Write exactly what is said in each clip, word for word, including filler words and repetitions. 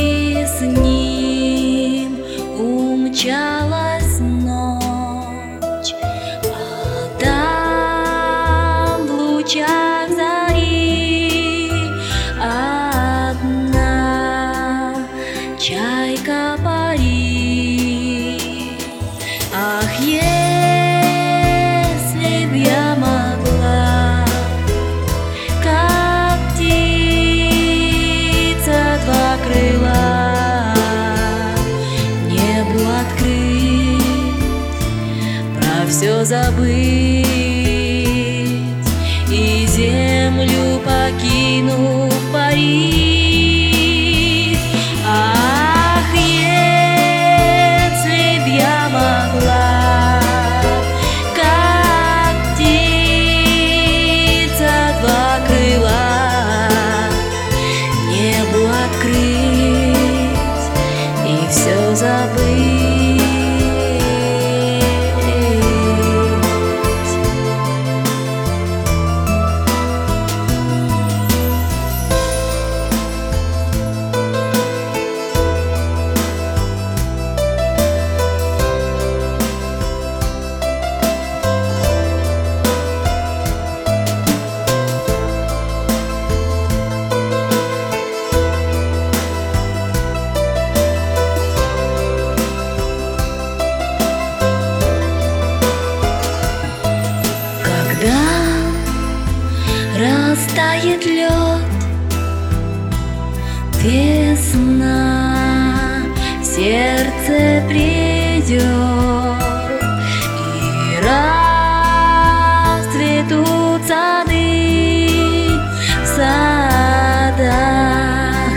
с ним умчалась ночь, а там в лучах зари одна чайка парит. Ах, если б я могла, как птица два крыла, небу открыть, про все забыть и землю покинув парить. Ах, если б я могла, как птица два крыла, небу открыть и все забыть. Когда растает лед, весна в сердце придет, и расцветут сады, в садах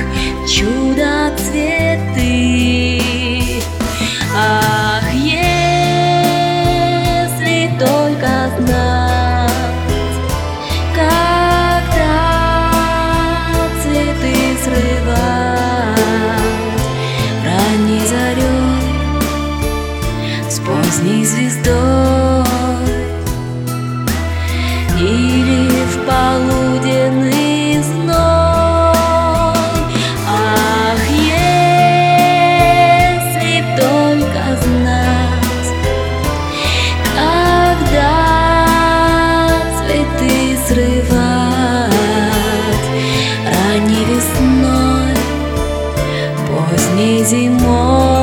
чудо-цветы. Ах, если только знать, когда цветы срывать ранней зарей с поздней звездой, или в полуденный зной. Ах, если б только знать, когда цветы срывать ранней весной, поздней зимой.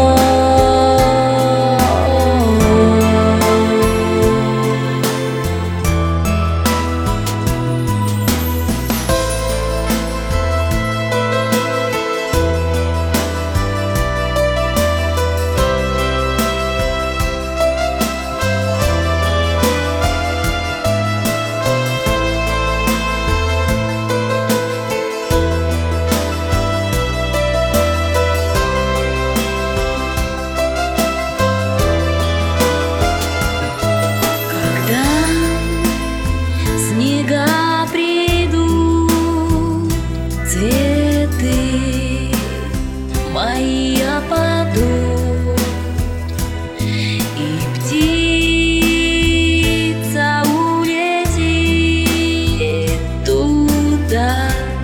Снега придут, цветы мои опадут, и птица улетит туда,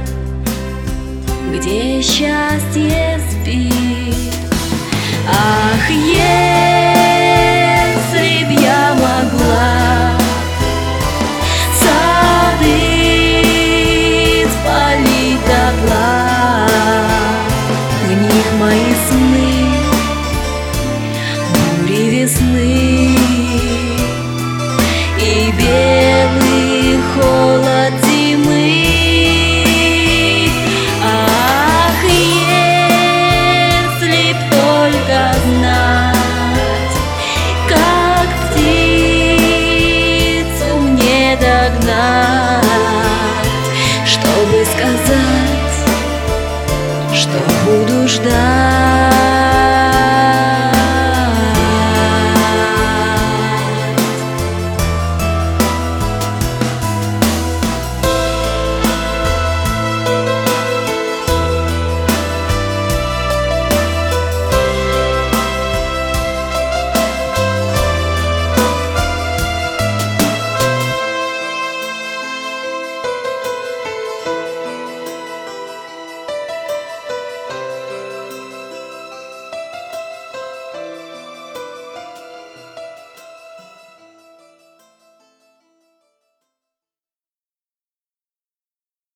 где счастье спит. Ах, если б я могла мои сны, бури весны и белый холод зимы. Ах, если б только знать, как птицу мне догнать, чтобы сказать, что буду ждать.